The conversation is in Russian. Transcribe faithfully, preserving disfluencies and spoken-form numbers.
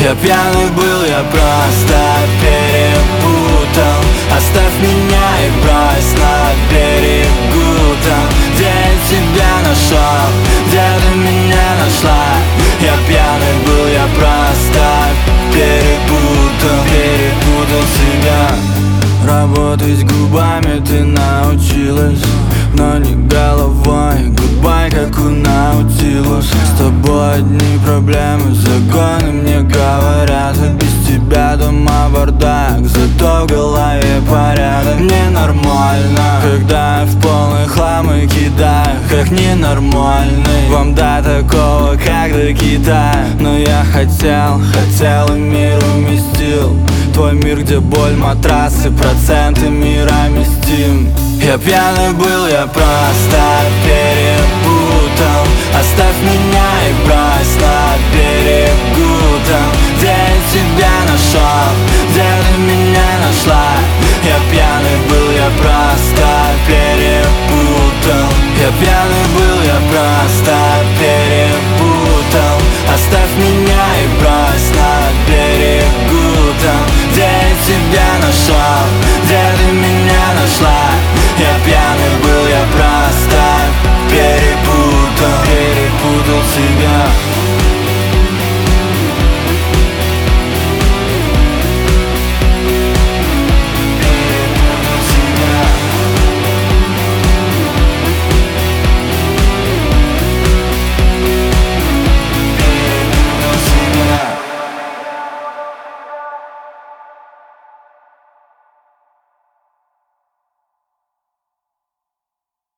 Я пьяный был, я просто перепутал. Оставь меня и брось на берегу там, где я тебя нашел, где ты меня нашла. Я пьяный был, я просто перепутал, перепутал себя. Работать губами ты научилась, но не головой. Гудбай, как у Наутилус. С тобой одни проблемы, законы мне говорят, а без тебя дома бардак, зато в голове порядок. Ненормально, когда я в полный хлам и кидаю, как ненормальный вам до такого, как до Китая. Но я хотел, хотел и мир уместил, твой мир, где боль, матрасы, проценты мирами стим. Я пьяный был, я просто перепутал. Оставь меня и брось на берег.